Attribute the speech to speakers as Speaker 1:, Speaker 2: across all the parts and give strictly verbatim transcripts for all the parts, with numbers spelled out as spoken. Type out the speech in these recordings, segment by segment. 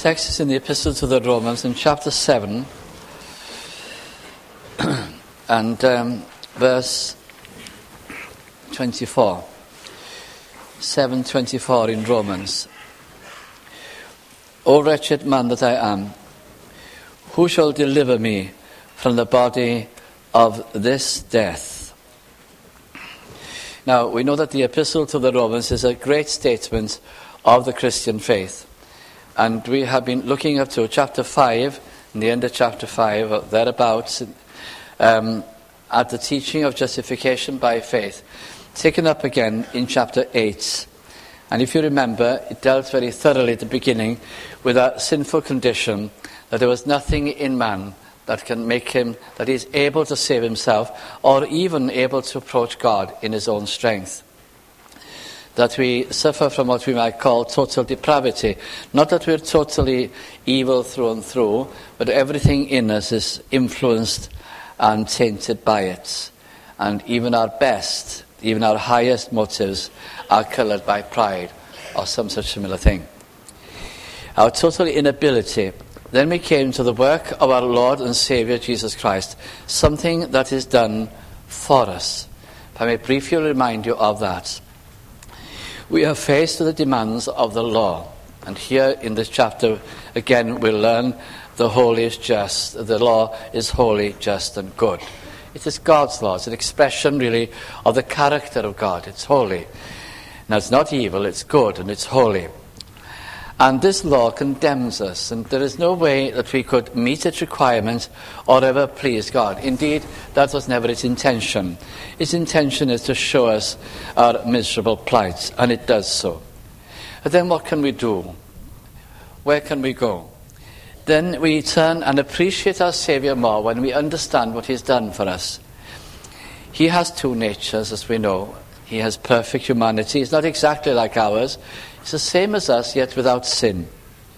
Speaker 1: text is in the Epistle to the Romans in chapter seven and um, verse twenty-four. seven twenty-four in Romans. O wretched man that I am, who shall deliver me from the body of this death? Now, we know that the Epistle to the Romans is a great statement of the Christian faith. And we have been looking up to chapter five, in the end of chapter five, or thereabouts, um, at the teaching of justification by faith, taken up again in chapter eight. And if you remember, it dealt very thoroughly at the beginning with our sinful condition, that there was nothing in man that can make him, that he is able to save himself, or even able to approach God in his own strength. That we suffer from what we might call total depravity. Not that we're totally evil through and through, but everything in us is influenced and tainted by it. And even our best, even our highest motives are coloured by pride or some such similar thing. Our total inability. Then we came to the work of our Lord and Saviour Jesus Christ, something that is done for us. If I may briefly remind you of that. We are faced with the demands of the law. And here in this chapter, again, we'll learn the holy is just, the law is holy, just, and good. It is God's law. It's an expression, really, of the character of God. It's holy. Now, it's not evil, it's good, and it's holy. And this law condemns us, and there is no way that we could meet its requirements or ever please God. Indeed, that was never its intention. Its intention is to show us our miserable plight, and it does so. But then what can we do? Where can we go? Then we turn and appreciate our Saviour more when we understand what He's done for us. He has two natures, as we know. He has perfect humanity. He's not exactly like ours. He's the same as us, yet without sin.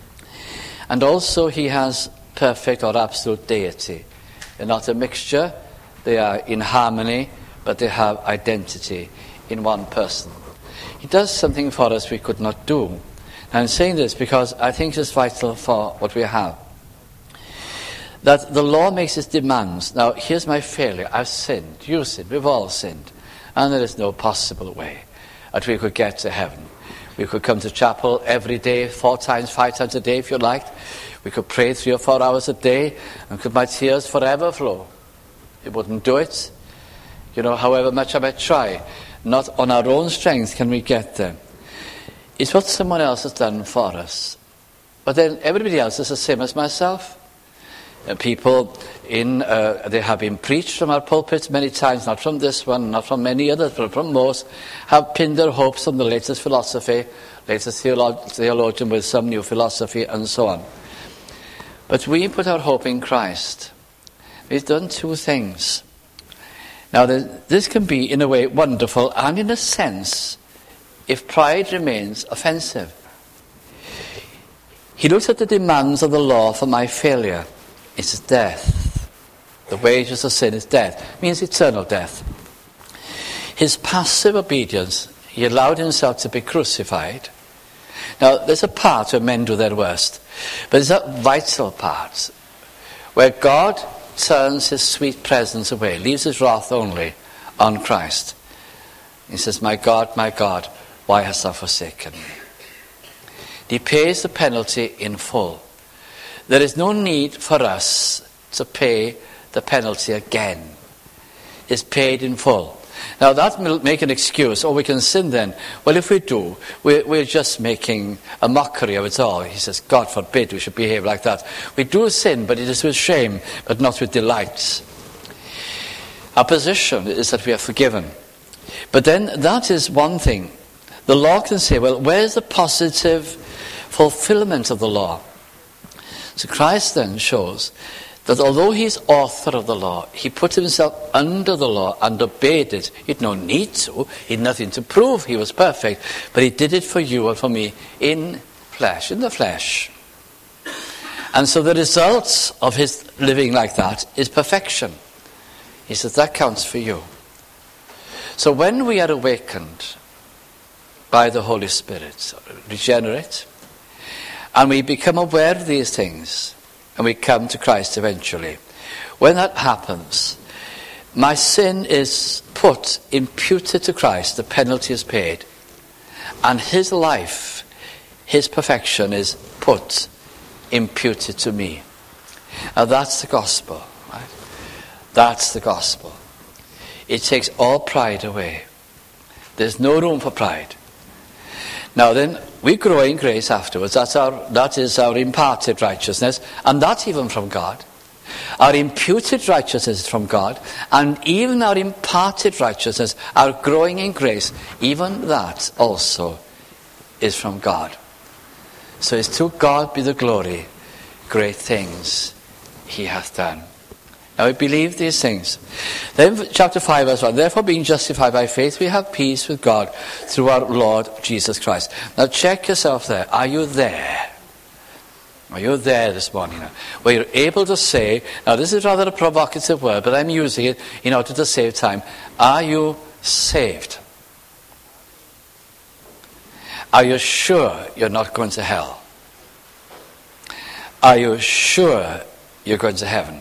Speaker 1: And also he has perfect or absolute deity. They're not a mixture. They are in harmony, but they have identity in one person. He does something for us we could not do. And I'm saying this because I think it's vital for what we have. That the law makes its demands. Now, here's my failure. I've sinned. You sinned. We've all sinned. And there is no possible way that we could get to heaven. We could come to chapel every day, four times, five times a day if you liked. We could pray three or four hours a day, and could my tears forever flow? It wouldn't do it. You know, however much I might try, not on our own strength can we get there. It's what someone else has done for us. But then everybody else is the same as myself. Uh, people in uh, they have been preached from our pulpits many times, not from this one, not from many others, but from most, have pinned their hopes on the latest philosophy, latest theolo- theologian with some new philosophy, and so on. But we put our hope in Christ. We've done two things. Now, this can be, in a way, wonderful, and in a sense, if pride remains offensive. He looks at the demands of the law for my failure. It's death. The wages of sin is death. It means eternal death. His passive obedience, he allowed himself to be crucified. Now, there's a part where men do their worst, but there's a vital part where God turns his sweet presence away, leaves his wrath only on Christ. He says, my God, my God, why hast thou forsaken me? He pays the penalty in full. There is no need for us to pay the penalty again. It's paid in full. Now that will make an excuse, or we can sin then. Well, if we do, we're, we're just making a mockery of it all. He says, God forbid we should behave like that. We do sin, but it is with shame, but not with delight. Our position is that we are forgiven. But then that is one thing. The law can say, well, where's the positive fulfillment of the law? So Christ then shows that although he's author of the law, he put himself under the law and obeyed it. He had no need to. He had nothing to prove. He was perfect. But he did it for you and for me in flesh, in the flesh. And so the result of his living like that is perfection. He says that counts for you. So when we are awakened by the Holy Spirit, regenerate, And we become aware of these things. And we come to Christ eventually. When that happens, my sin is put, imputed to Christ. The penalty is paid. And his life, his perfection is put, imputed to me. Now that's the gospel. Right? That's the gospel. It takes all pride away. There's no room for pride. Now then, we grow in grace afterwards. That's our, that is our imparted righteousness. And that's even from God. Our imputed righteousness is from God. And even our imparted righteousness, our growing in grace, even that also is from God. So it's to God be the glory, great things he hath done. Now we believe these things. Then chapter five verse one, therefore being justified by faith, we have peace with God through our Lord Jesus Christ. Now check yourself there. Are you there? Are you there this morning now? Where you're able to say, now this is rather a provocative word, but I'm using it in order to save time. Are you saved? Are you sure you're not going to hell? Are you sure you're going to heaven?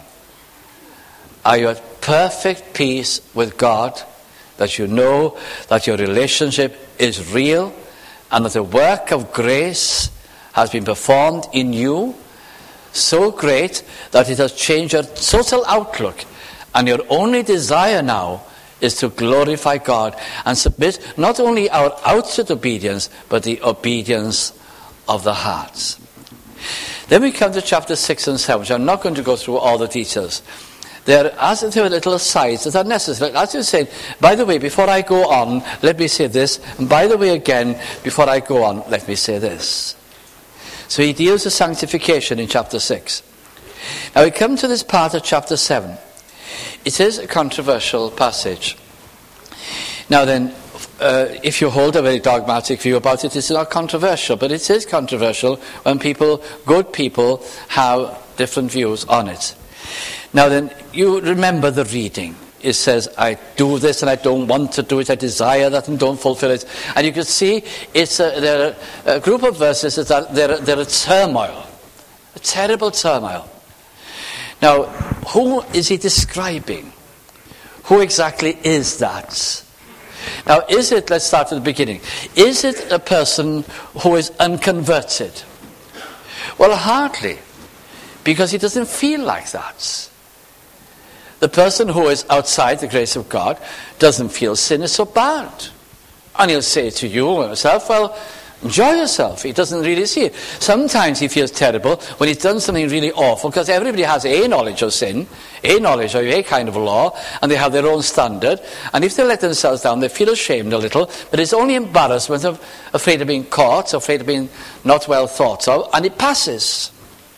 Speaker 1: Are you at perfect peace with God, that you know that your relationship is real and that the work of grace has been performed in you so great that it has changed your total outlook, and your only desire now is to glorify God and submit not only our outward obedience but the obedience of the heart. Then we come to chapter six and seven, which I'm not going to go through all the details. There are, as there are little asides that are necessary. As you said, by the way, before I go on, let me say this. And by the way, again, before I go on, let me say this. So he deals with sanctification in chapter six. Now we come to this part of chapter seven. It is a controversial passage. Now then, uh, if you hold a very dogmatic view about it, it's not controversial. But it is controversial when people, good people, have different views on it. Now then, you remember the reading. It says, I do this and I don't want to do it. I desire that and don't fulfill it. And you can see it's a, there are a group of verses that are, they're, they're a turmoil. A terrible turmoil. Now, who is he describing? Who exactly is that? Now, is it, let's start at the beginning. Is it a person who is unconverted? Well, hardly. Because he doesn't feel like that. The person who is outside the grace of God doesn't feel sin is so bad. And he'll say to you or himself, well, enjoy yourself. He doesn't really see it. Sometimes he feels terrible when he's done something really awful, because everybody has a knowledge of sin, a knowledge of a kind of law, and they have their own standard. And if they let themselves down, they feel ashamed a little, but it's only embarrassment of afraid of being caught, afraid of being not well thought of, and it passes.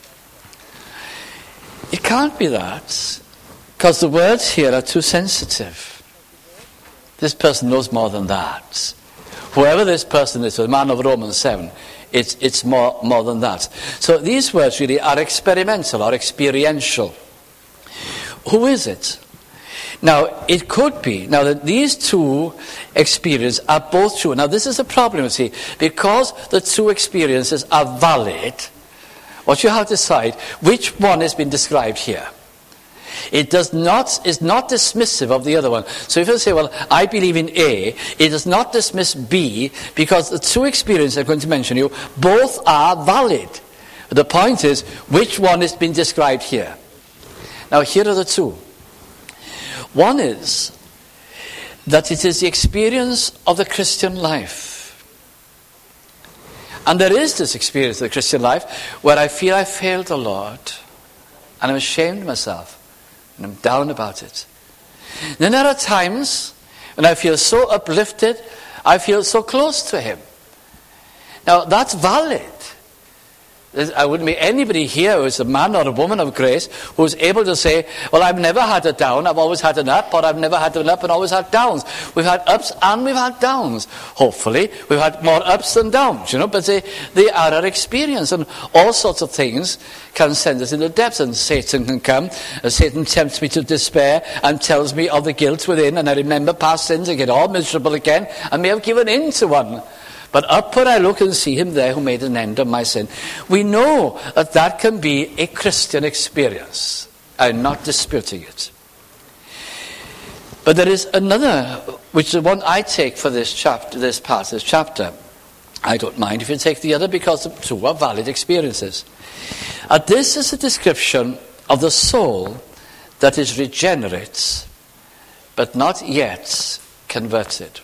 Speaker 1: It can't be that, because the words here are too sensitive. This person knows more than that. Whoever this person is, the man of Romans seven, it's, it's more, more than that. So these words really are experimental or experiential. Who is it? Now, it could be, now that these two experiences are both true. Now, this is a problem, you see, because the two experiences are valid. What you have to decide, which one has been described here. It does not, is not dismissive of the other one. So if you say, well, I believe in A, it does not dismiss B, because the two experiences I'm going to mention you, both are valid. The point is, which one has been described here? Now, here are the two. One is that it is the experience of the Christian life. And there is this experience of the Christian life where I feel I failed the Lord, and I'm ashamed of myself, and I'm down about it. Then there are times when I feel so uplifted, I feel so close to him. Now that's valid. I wouldn't be anybody here who is a man or a woman of grace who is able to say, well, I've never had a down, I've always had an up, or I've never had an up and always had downs. We've had ups and we've had downs. Hopefully, we've had more ups than downs, you know, but they, they are our experience, and all sorts of things can send us into depths, and Satan can come, and Satan tempts me to despair and tells me of the guilt within, and I remember past sins and get all miserable again, and may have given in to one. But upward I look and see him there who made an end of my sin. We know that that can be a Christian experience. I'm not disputing it. But there is another, which is the one I take for this chapter, this part, this chapter. I don't mind if you take the other because the two are valid experiences. And this is a description of the soul that is regenerate, but not yet converted.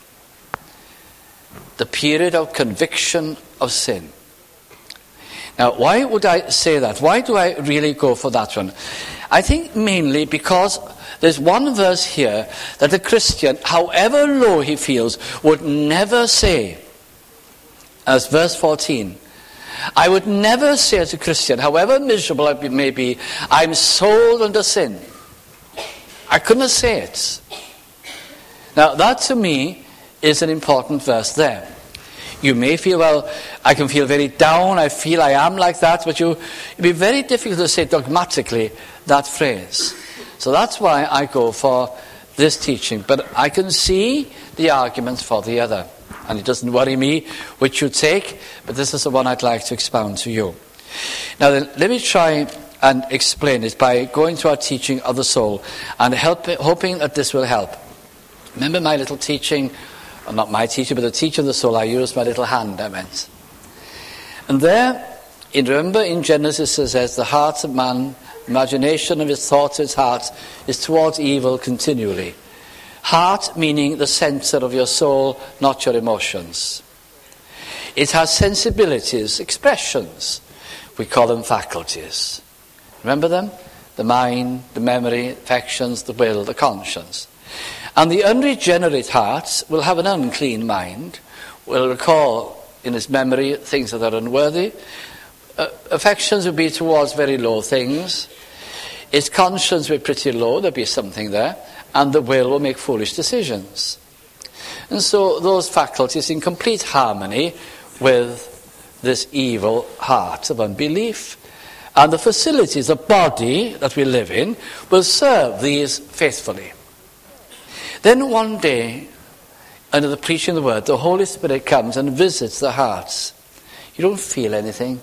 Speaker 1: The period of conviction of sin. Now, why would I say that? Why do I really go for that one? I think mainly because there's one verse here that a Christian, however low he feels, would never say, as verse fourteen, I would never say as a Christian, however miserable I may be, I'm sold under sin. I couldn't say it. Now, that to me is an important verse there. You may feel, well, I can feel very down, I feel I am like that, but you, it'd be very difficult to say dogmatically that phrase. So that's why I go for this teaching. But I can see the arguments for the other. And it doesn't worry me which you take, but this is the one I'd like to expound to you. Now then, let me try and explain it by going to our teaching of the soul and help, hoping that this will help. Remember my little teaching, or not my teaching, but the teaching of the soul, I used my little hand, I meant. And there, in, remember in Genesis it says, the heart of man, imagination of his thoughts, his heart, is towards evil continually. Heart meaning the center of your soul, not your emotions. It has sensibilities, expressions. We call them faculties. Remember them? The mind, the memory, affections, the will, the conscience. And the unregenerate heart will have an unclean mind, will recall in its memory things that are unworthy. Uh, affections will be towards very low things. Its conscience will be pretty low, there'll be something there. And the will will make foolish decisions. And so those faculties in complete harmony with this evil heart of unbelief. And the facilities, the body that we live in, will serve these faithfully. Then one day, under the preaching of the word, the Holy Spirit comes and visits the hearts. You don't feel anything.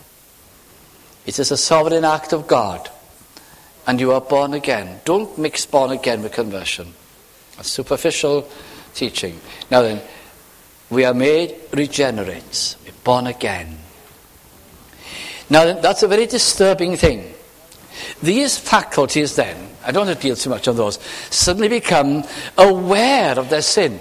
Speaker 1: It is a sovereign act of God. And you are born again. Don't mix born again with conversion. A superficial teaching. Now then, we are made regenerate. We're born again. Now then, that's a very disturbing thing. These faculties then, I don't want to deal too much on those, suddenly become aware of their sin.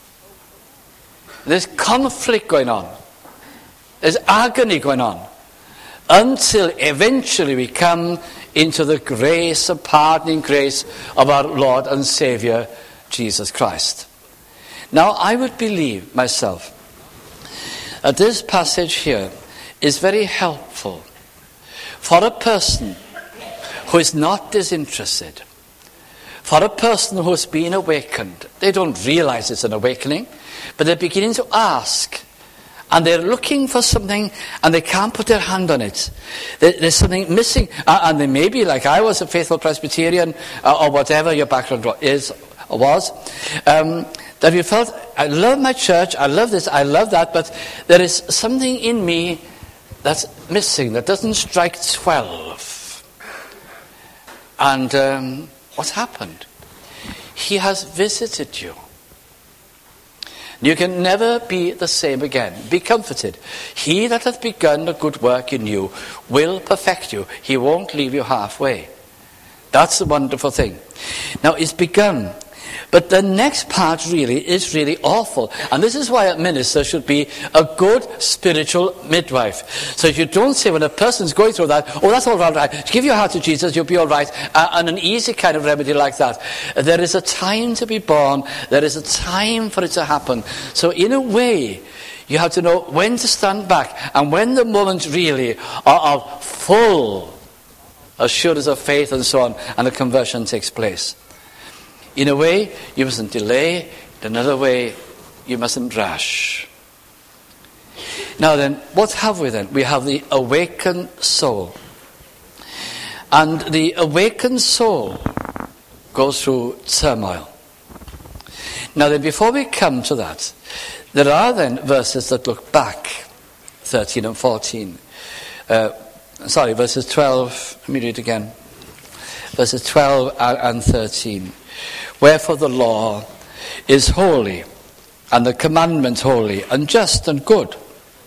Speaker 1: There's conflict going on. There's agony going on. Until eventually we come into the grace, the pardoning grace of our Lord and Savior, Jesus Christ. Now, I would believe myself that this passage here is very helpful for a person who is not disinterested, for a person who has been awakened. They don't realize it's an awakening, but they're beginning to ask. And they're looking for something, and they can't put their hand on it. There's something missing. And they may be, like I was, a faithful Presbyterian, or whatever your background is or was, um, that you felt, I love my church, I love this, I love that, but there is something in me that's missing, that doesn't strike twelve. And um, what's happened? He has visited you. You can never be the same again. Be comforted. He that hath begun a good work in you will perfect you. He won't leave you halfway. That's the wonderful thing. Now, it's begun. But the next part really is really awful. And this is why a minister should be a good spiritual midwife. So if you don't say when a person's going through that, oh, that's all right, give your heart to Jesus, you'll be all right, uh, and an easy kind of remedy like that. There is a time to be born. There is a time for it to happen. So in a way, you have to know when to stand back and when the moments really are, are full assurance of faith and so on, and the conversion takes place. In a way, you mustn't delay. In another way, you mustn't rush. Now then, what have we then? We have the awakened soul. And the awakened soul goes through turmoil. Now then, before we come to that, there are then verses that look back, thirteen and fourteen. Uh, sorry, verses twelve, let me read it again. Verses twelve and thirteen. Wherefore the law is holy, and the commandment holy, and just and good.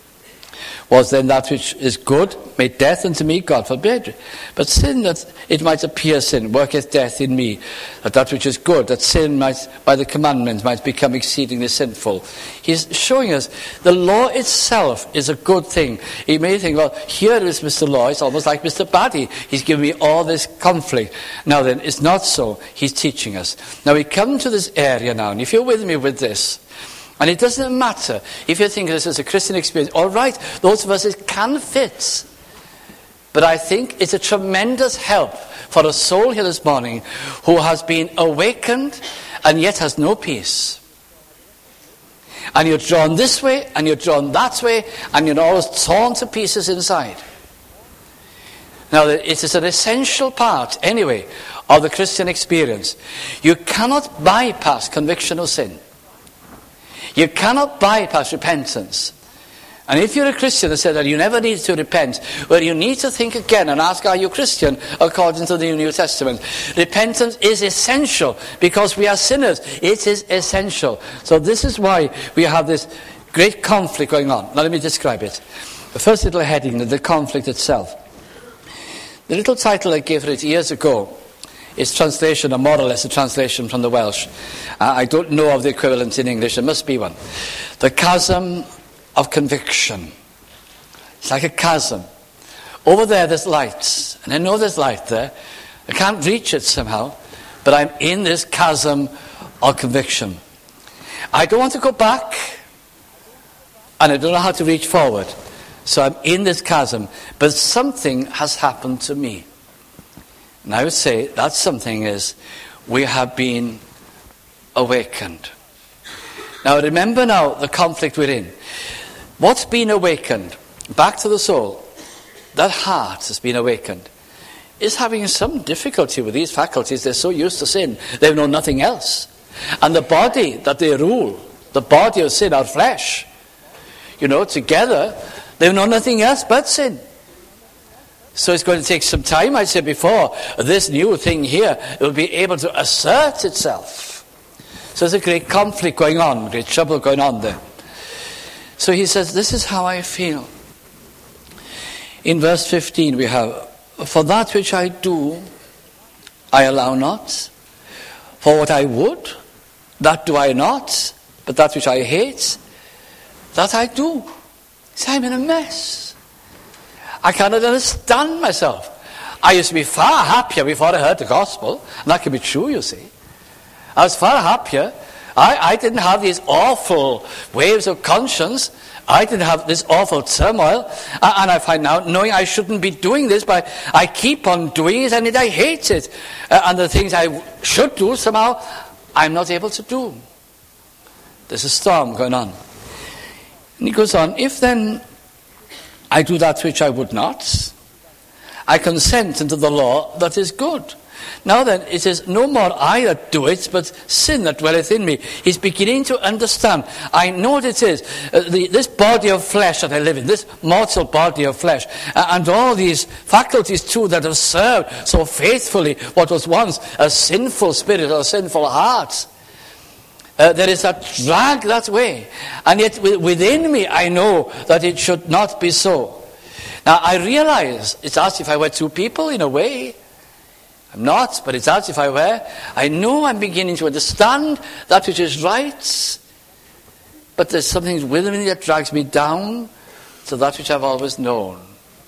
Speaker 1: Was then that which is good made death unto me? God forbid. But sin, that it might appear sin, worketh death in me. That that which is good, that sin might, by the commandment, might become exceedingly sinful. He's showing us the law itself is a good thing. You may think, well, here is Mister Law. It's almost like Mister Baddy. He's giving me all this conflict. Now then, it's not so. He's teaching us. Now we come to this area now, and if you're with me with this, and it doesn't matter if you think this is a Christian experience. All right, those verses can fit. But I think it's a tremendous help for a soul here this morning who has been awakened and yet has no peace. And you're drawn this way and you're drawn that way and you're always torn to pieces inside. Now, it is an essential part, anyway, of the Christian experience. You cannot bypass conviction of sin. You cannot bypass repentance. And if you're a Christian that says that you never need to repent, well, you need to think again and ask, are you Christian according to the New Testament? Repentance is essential because we are sinners. It is essential. So this is why we have this great conflict going on. Now let me describe it. The first little heading, the conflict itself. The little title I gave it years ago, it's translation, or more or less a translation from the Welsh. Uh, I don't know of the equivalent in English. There must be one. The chasm of conviction. It's like a chasm. Over there, there's light. And I know there's light there. I can't reach it somehow. But I'm in this chasm of conviction. I don't want to go back. And I don't know how to reach forward. So I'm in this chasm. But something has happened to me. And I would say that something is we have been awakened. Now remember now the conflict we're in. What's been awakened? Back to the soul. That heart has been awakened. Is having some difficulty with these faculties. They're so used to sin. They know nothing else. And the body that they rule, the body of sin, our flesh, you know, together, they know nothing else but sin. So it's going to take some time, I said before, this new thing here will be able to assert itself. So there's a great conflict going on, great trouble going on there. So he says, this is how I feel. In verse fifteen we have, for that which I do, I allow not. For what I would, that do I not. But that which I hate, that I do. So I'm in a mess. I cannot understand myself. I used to be far happier before I heard the gospel. And that can be true, you see. I was far happier. I, I didn't have these awful waves of conscience. I didn't have this awful turmoil. And I find now, knowing I shouldn't be doing this, but I keep on doing it and I hate it. And the things I should do, somehow, I'm not able to do. There's a storm going on. And he goes on, if then I do that which I would not, I consent unto the law that is good. Now then, it is no more I that do it, but sin that dwelleth in me. He's beginning to understand. I know what it is. Uh, the, this body of flesh that I live in, this mortal body of flesh, uh, and all these faculties too that have served so faithfully what was once a sinful spirit or a sinful heart. Uh, there is a drag that way. And yet within me I know that it should not be so. Now I realize it's as if I were two people in a way. I'm not, but it's as if I were. I know I'm beginning to understand that which is right. But there's something within me that drags me down to that which I've always known.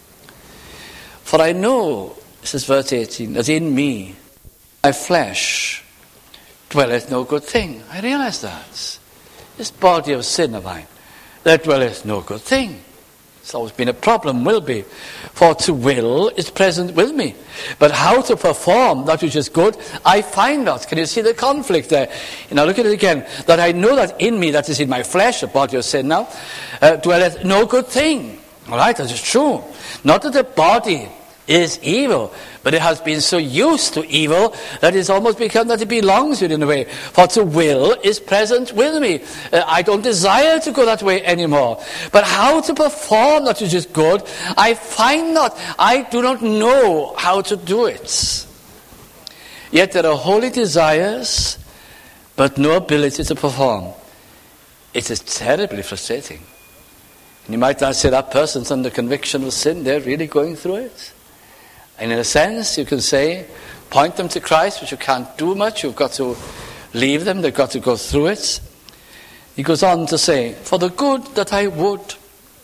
Speaker 1: For I know, this is verse eighteen, that in me, my flesh, dwelleth no good thing. I realize that. This body of sin of mine, there dwelleth no good thing. It's always been a problem, will be. For to will is present with me. But how to perform that which is good, I find not. Can you see the conflict there? You know, look at it again. That I know that in me, that is in my flesh, the body of sin now, uh, dwelleth no good thing. All right, that is true. Not that the body is evil. But it has been so used to evil that it's almost become that it belongs to it in a way. For to will is present with me. Uh, I don't desire to go that way anymore. But how to perform that which is good, I find not. I do not know how to do it. Yet there are holy desires, but no ability to perform. It is terribly frustrating. And you might not say that person's under conviction of sin. They're really going through it. And in a sense, you can say, point them to Christ, but you can't do much. You've got to leave them. They've got to go through it. He goes on to say, for the good that I would,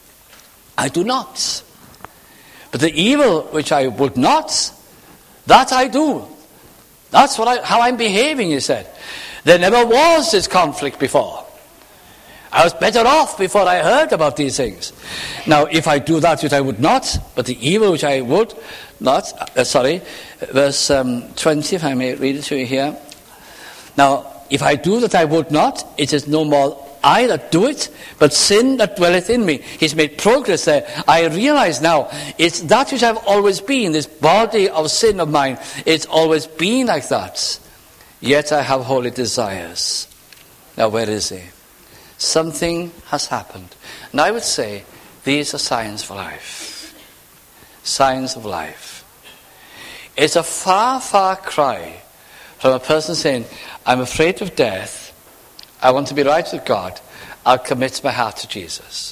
Speaker 1: I do not. But the evil which I would not, that I do. That's what I, how I'm behaving, he said. There never was this conflict before. I was better off before I heard about these things. Now, if I do that which I would not, but the evil which I would not, uh, sorry, verse um, twenty, if I may read it to you here. Now, if I do that I would not, it is no more I that do it, but sin that dwelleth in me. He's made progress there. I realize now, it's that which I've always been, this body of sin of mine. It's always been like that. Yet I have holy desires. Now, where is he? Something has happened. And I would say these are signs for life. Signs of life. It's a far, far cry from a person saying, I'm afraid of death. I want to be right with God. I'll commit my heart to Jesus.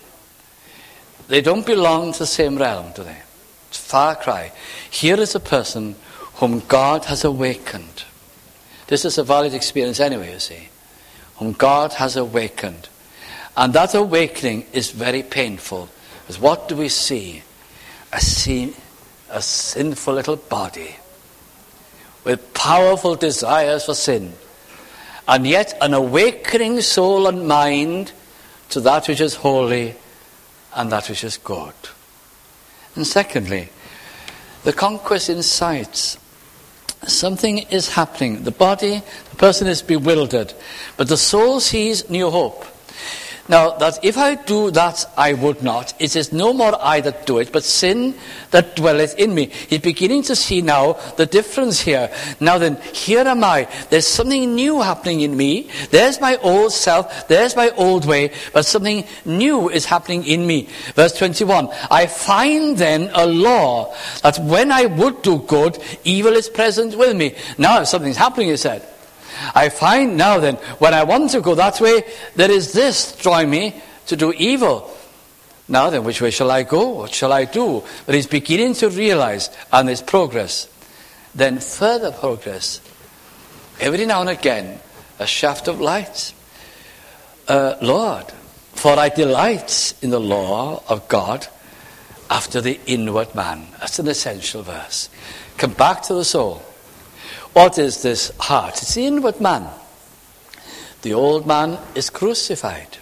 Speaker 1: They don't belong to the same realm, do they? It's a far cry. Here is a person whom God has awakened. This is a valid experience anyway, you see. Whom God has awakened. And that awakening is very painful. Because what do we see? I see a sinful little body with powerful desires for sin. And yet an awakening soul and mind to that which is holy and that which is good. And secondly, the conquest in sight. Something is happening. The body, the person is bewildered, but the soul sees new hope. Now, that if I do that, I would not. It is no more I that do it, but sin that dwelleth in me. He's beginning to see now the difference here. Now then, here am I. There's something new happening in me. There's my old self. There's my old way. But something new is happening in me. Verse twenty-one. I find then a law that when I would do good, evil is present with me. Now something's happening, he said. I find now then, when I want to go that way, there is this drawing me to do evil. Now then, which way shall I go? What shall I do? But he's beginning to realize, and there's progress. Then further progress. Every now and again, a shaft of light. Uh, Lord, for I delight in the law of God after the inward man. That's an essential verse. Come back to the soul. What is this heart? It's the inward man. The old man is crucified.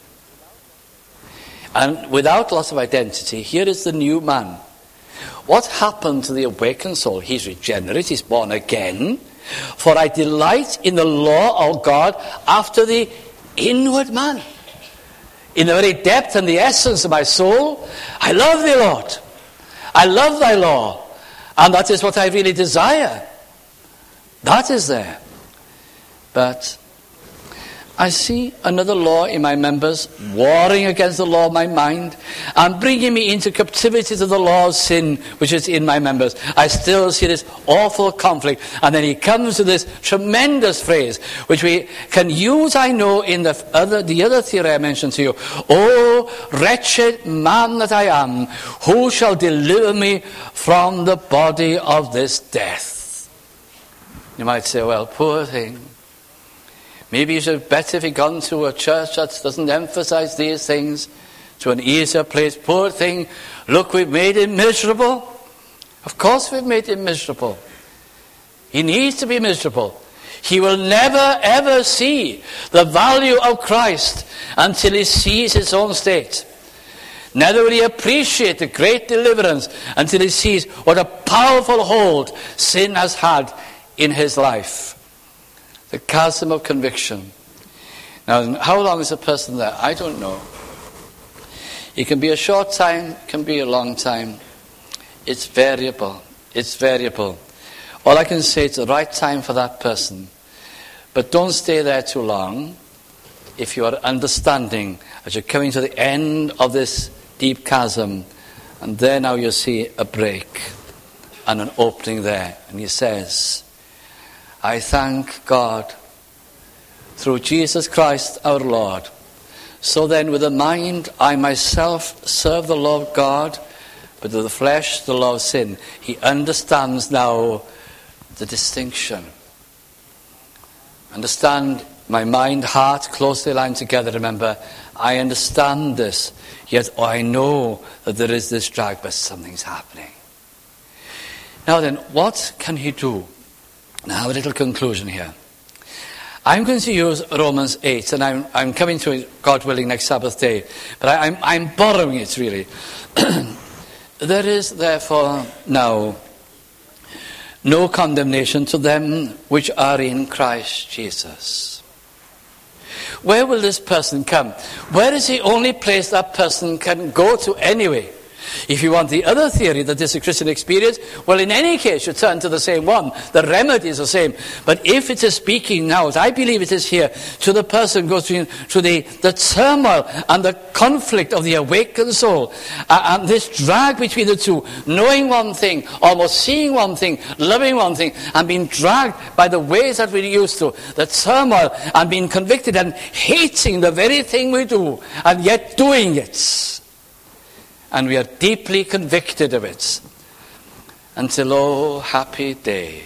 Speaker 1: And without loss of identity, here is the new man. What happened to the awakened soul? He's regenerate, he's born again. For I delight in the law of God after the inward man. In the very depth and the essence of my soul, I love thee, Lord. I love thy law. And that is what I really desire. That is there. But I see another law in my members warring against the law of my mind and bringing me into captivity to the law of sin which is in my members. I still see this awful conflict. And then he comes to this tremendous phrase which we can use, I know, in the other, the other theory I mentioned to you. Oh, wretched man that I am, who shall deliver me from the body of this death? You might say, well, poor thing. Maybe it's better if he gone to a church that doesn't emphasize these things, to an easier place. Poor thing, look, we've made him miserable. Of course we've made him miserable. He needs to be miserable. He will never ever see the value of Christ until he sees his own state. Neither will he appreciate the great deliverance until he sees what a powerful hold sin has had in his life. The chasm of conviction. Now, how long is a person there? I don't know. It can be a short time, it can be a long time. it's variable. It's variable. All I can say, it's the right time for that person. But don't stay there too long if you are understanding as you're coming to the end of this deep chasm, and there now you see a break and an opening there. And he says, I thank God through Jesus Christ our Lord. So then with the mind I myself serve the law of God, but with the flesh the law of sin. He understands now the distinction. Understand, my mind, heart closely aligned together. Remember, I understand this, yet I know that there is this drag, but something's happening. Now then, what can he do? Now a little conclusion here. I'm going to use Romans eight, and I'm, I'm coming to it, God willing, next Sabbath day. But I, I'm, I'm borrowing it, really. There is, therefore, now no condemnation to them which are in Christ Jesus. Where will this person come? Where is the only place that person can go to anyway? If you want the other theory that this is a Christian experience, well, in any case, you turn to the same one. The remedy is the same. But if it is speaking now, as I believe it is here, to the person goes through, through the, the turmoil and the conflict of the awakened soul, uh, and this drag between the two, knowing one thing, almost seeing one thing, loving one thing, and being dragged by the ways that we're used to, the turmoil, and being convicted and hating the very thing we do, and yet doing it. And we are deeply convicted of it. Until, oh, happy day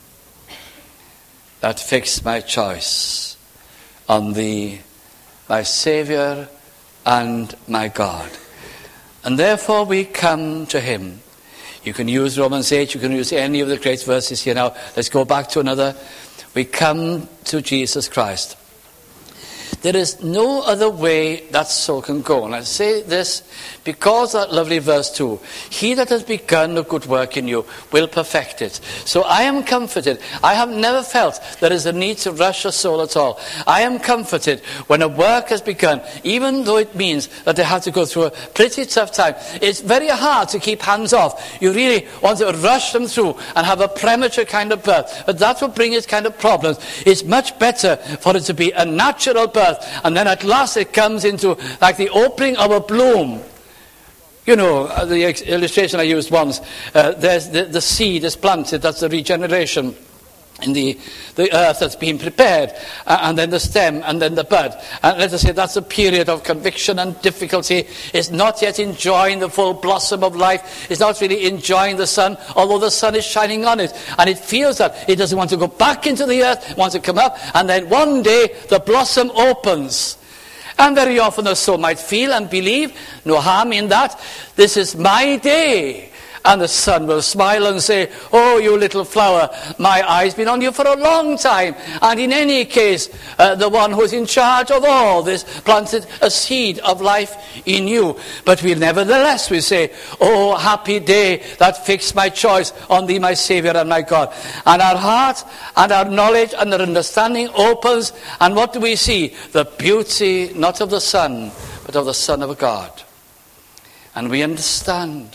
Speaker 1: that fixed my choice on thee, my Saviour and my God. And therefore we come to him. You can use Romans eight, you can use any of the great verses here now. Let's go back to another. We come to Jesus Christ. There is no other way that soul can go. And I say this because that lovely verse two, he that has begun a good work in you will perfect it. So I am comforted. I have never felt there is a need to rush a soul at all. I am comforted when a work has begun, even though it means that they have to go through a pretty tough time. It's very hard to keep hands off. You really want to rush them through and have a premature kind of birth. But that will bring its kind of problems. It's much better for it to be a natural birth. And then at last it comes into like the opening of a bloom. You know, the illustration I used once, uh, there's the, the seed is planted, that's the regeneration in the, the earth that's been prepared, uh, and then the stem, and then the bud. And let us say that's a period of conviction and difficulty. It's not yet enjoying the full blossom of life. It's not really enjoying the sun, although the sun is shining on it. And it feels that it doesn't want to go back into the earth, it wants to come up, and then one day the blossom opens. And very often the soul might feel and believe, no harm in that, this is my day. And the sun will smile and say, oh, you little flower, my eye's been on you for a long time. And in any case, uh, the one who's in charge of all this planted a seed of life in you. But we nevertheless, we say, oh, happy day that fixed my choice on thee, my Saviour and my God. And our heart and our knowledge and our understanding opens. And what do we see? The beauty, not of the sun, but of the Son of God. And we understand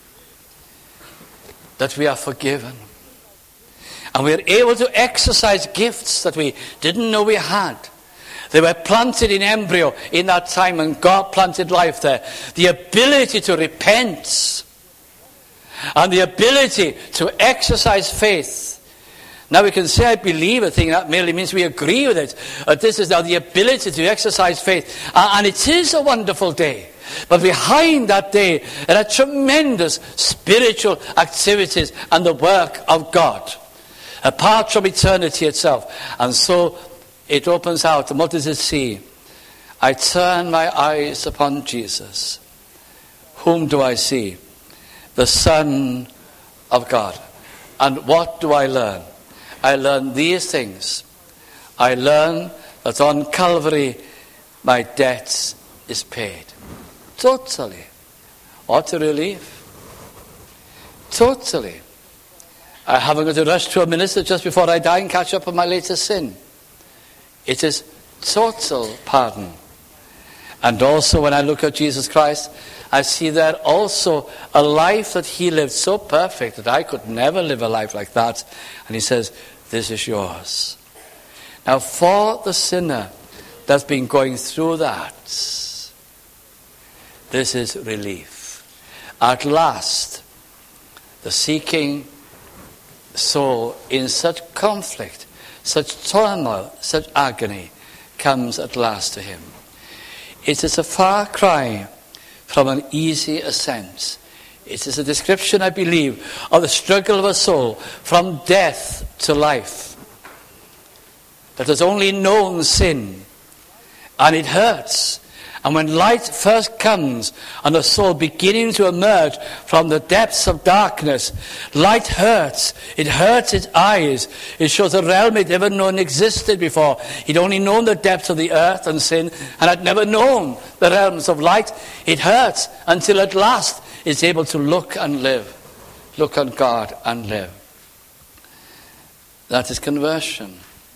Speaker 1: that we are forgiven. And we are able to exercise gifts that we didn't know we had. They were planted in embryo in that time when God planted life there. The ability to repent. And the ability to exercise faith. Now we can say I believe a thing, that merely means we agree with it. But this is now the ability to exercise faith. And it is a wonderful day. But behind that day, there are tremendous spiritual activities and the work of God, apart from eternity itself. And so it opens out. And what does it see? I turn my eyes upon Jesus. Whom do I see? The Son of God. And what do I learn? I learn these things. I learn that on Calvary my debt is paid. Totally. What a relief. Totally. I haven't got to rush to a minister just before I die and catch up on my latest sin. It is total pardon. And also when I look at Jesus Christ, I see there also a life that he lived so perfect that I could never live a life like that. And he says, this is yours. Now for the sinner that's been going through that, this is relief. At last, the seeking soul in such conflict, such turmoil, such agony, comes at last to him. It is a far cry from an easy ascent. It is a description, I believe, of the struggle of a soul from death to life, that has only known sin, and it hurts. And when light first comes and the soul beginning to emerge from the depths of darkness, light hurts. It hurts its eyes. It shows a realm it never known existed before. He'd only known the depths of the earth and sin, and had never known the realms of light. It hurts until at last it's able to look and live. Look on God and live. That is conversion.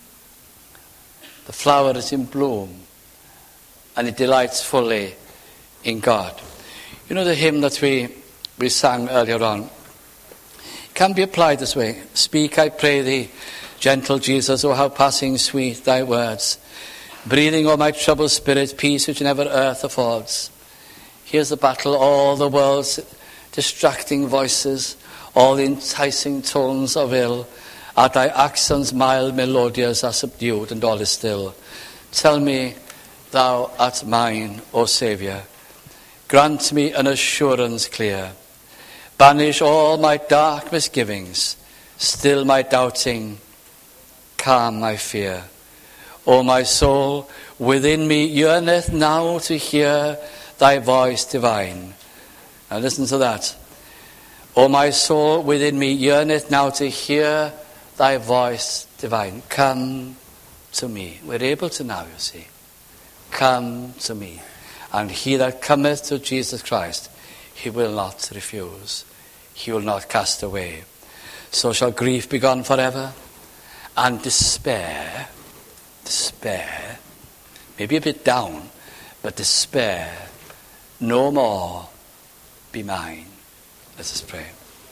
Speaker 1: The flower is in bloom, and it delights fully in God. You know the hymn that we, we sang earlier on? It can be applied this way. Speak, I pray thee, gentle Jesus, oh how passing sweet thy words. Breathing o'er my troubled spirit peace which never earth affords. Here's the battle, all the world's distracting voices, all the enticing tones of ill. At thy accents mild melodious are subdued, and all is still. Tell me, thou art mine, O Saviour. Grant me an assurance clear. Banish all my dark misgivings. Still my doubting. Calm my fear. O my soul, within me yearneth now to hear thy voice divine. Now listen to that. O my soul, within me yearneth now to hear thy voice divine. Come to me. We're able to now, you see. Come to me. And he that cometh to Jesus Christ, he will not refuse. He will not cast away. So shall grief be gone forever, and despair, despair, maybe a bit down, but despair no more be mine. Let us pray.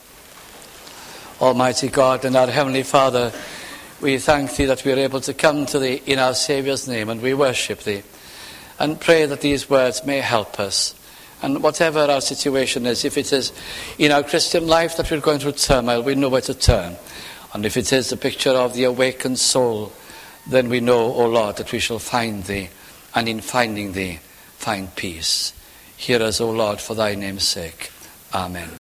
Speaker 1: Almighty God and our Heavenly Father, we thank thee that we are able to come to thee in our Saviour's name, and we worship thee and pray that these words may help us. And whatever our situation is, if it is in our Christian life that we're going through turmoil, we know where to turn. And if it is a picture of the awakened soul, then we know, O Lord, that we shall find thee, and in finding thee, find peace. Hear us, O Lord, for thy name's sake. Amen.